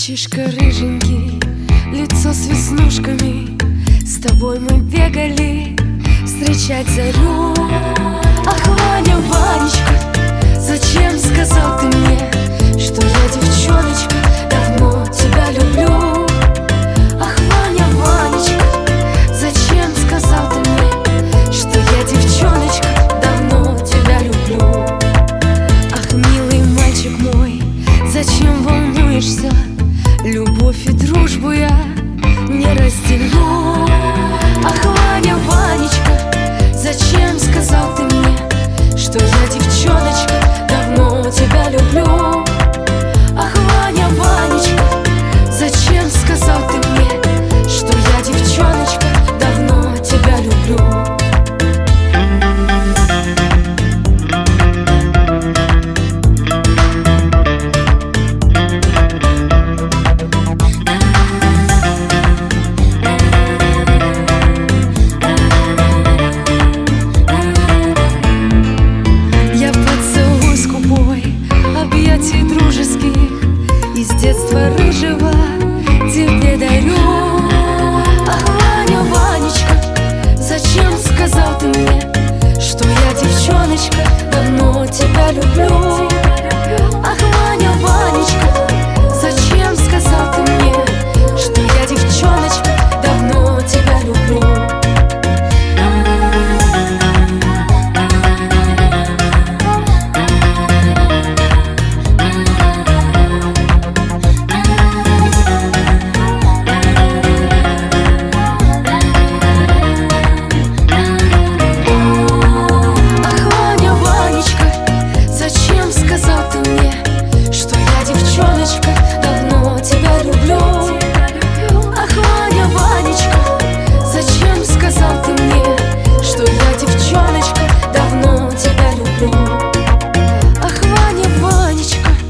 Мальчишка рыженький, лицо с веснушками, с тобой мы бегали встречать зарю. Ах, Ваня, Ванечка, зачем сказал ты мне, что я, девчоночка, давно тебя люблю? Ах, Ваня, Ванечка, зачем сказал ты мне, что я, девчоночка, давно тебя люблю? Ах, милый мальчик мой, зачем волнуешься? Любовь и дружбу я не разделю. Ах, Ваня, Ванечка, зачем сказал ты мне, что я, девчоночка, давно тебя люблю? Ах, Ваня, Ванечка, зачем сказал ты мне, что я, девчоночка, давно тебя люблю? Из детства рыжего тебе дарю. Ах, Ваня, Ванечка, зачем сказал ты мне, что я, девчоночка, давно тебя люблю? Ах, Ваня, Ванечка, зачем сказал ты мне, что я, девчоночка, давно тебя люблю?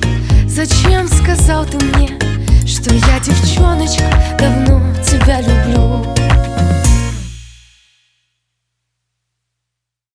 Зачем сказал ты мне, что я, девчоночка, давно тебя люблю?